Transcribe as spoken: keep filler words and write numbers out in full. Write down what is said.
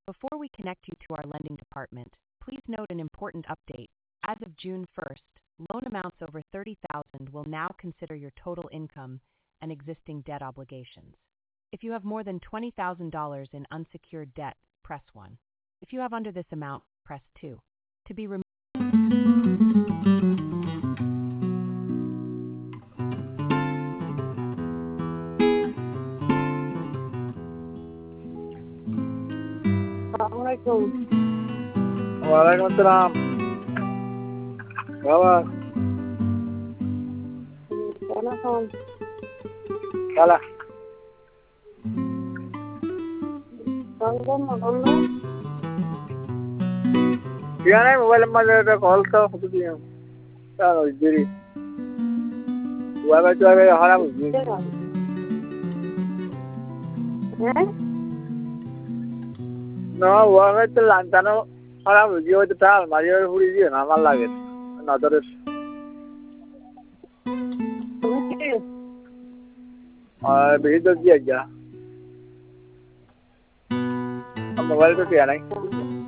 Before we connect you to our lending department, please note an important update. As of June first, loan amounts over thirty thousand dollars will now consider your total income and existing debt obligations. If you have more than twenty thousand dollars in unsecured debt, press one. If you have under this amount, press two. To be removed. Assalamualaikum. Waalaikumsalam. Kawan, Sana kawan. kalah. Kawan mau Dia ni mobile mana ada call tu, aku tu yang. Tahu jadi. Wah, macam apa haram jadi. Eh? No, wah macam lantaran haram jadi tu tal, Mario puri dia nama lagi. Nader. Okey. Ah, begitu dia aja. Mobile tu dia ni.